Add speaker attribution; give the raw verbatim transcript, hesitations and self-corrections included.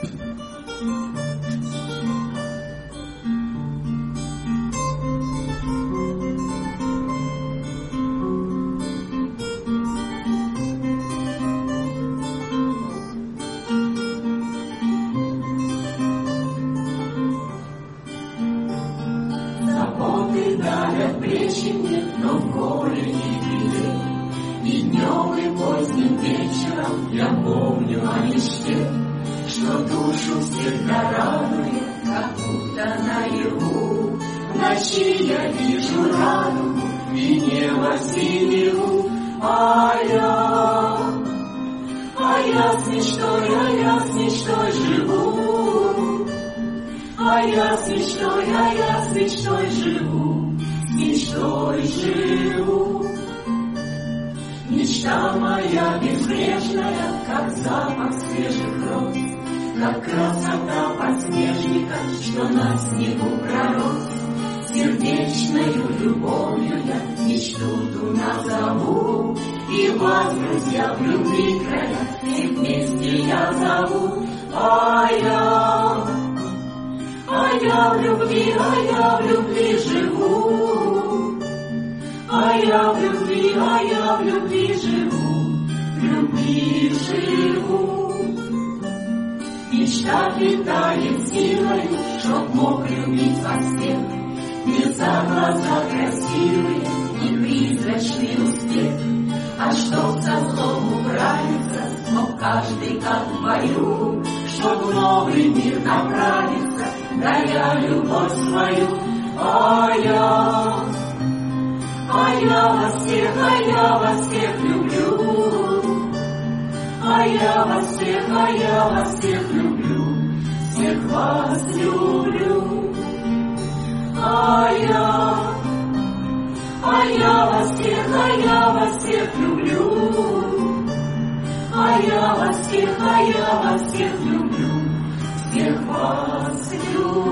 Speaker 1: Заботы давят плечи мне, но в горе не беды. И днем, и поздним вечером я помню о мечте, что душу всегда радует, как будто наяву. В ночи я вижу радугу и небо синеву, а я, а я с мечтой, а я с мечтой живу. А я с мечтой, а я с мечтой живу, с мечтой живу. Мечта моя безбрежная, как запах свежих роз, как красота подснежника, что на снегу пророс. Сердечною любовью я мечту ту назову, и вас, друзья, в любви края, и вместе я зову. А я, а я в любви, а я в любви живу. А я в любви, а я в любви живу, в любви живу. Мечта питает силою, чтоб мог любить вас всех. Не за глаза красивые и призрачный успех, а чтоб со злом управиться, мог каждый как в бою, чтоб в новый мир направиться, даря любовь свою. А я, а я вас всех, а я вас всех люблю. А я вас всех, а я вас всех люблю, всех вас люблю. А я, а я вас всех, а я вас всех люблю. А я вас всех, а я вас всех люблю, всех вас люблю.